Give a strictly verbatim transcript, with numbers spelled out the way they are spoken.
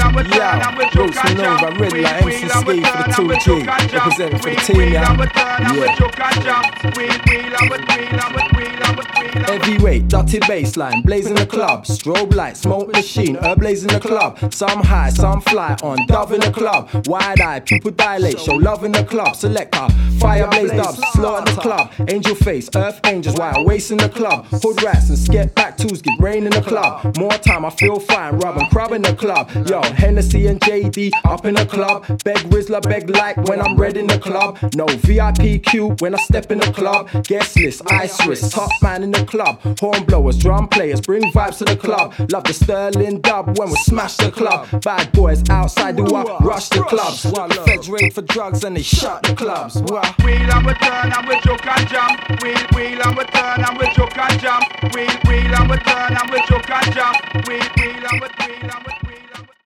and we turn and we choke and jump. Wheel, wheel and we turn and we choke and jump. Wheel, wheel and we turn and we choke and jump. Wheel, wheel and we wheel and we wheel and we wheel. Heavyweight, dirty bassline, blazing the club. Strobe light, smoke machine, herb blazing the club. Some high, some fly, on dove in the club. Wide eye, people dilate, show love in the club. Selector, fire blaze dubs, slaughter the club. Angel face, earth angels, while waste in the club. Hood rats and sket back twos, get rain in the club. More time, I feel fine, rub and crab in the club. Yo, Hennessy and J D up in the club. Beg Rizzler, beg like when I'm red in the club. No V I P Q when I step in the club. Guest list, ice wrist, top man in the club. Horn blowers, drum players, bring vibes to the club. Love the Sterling dub when we smash the club. Bad boys outside do up, rush the clubs. While the feds raid for drugs and they shut the clubs. Wheel and we turn and we choke and jump. Wheel, wheel and we turn and we choke and jump. Wheel, wheel and we turn and we choke and jump. Wheel, wheel and we wheel.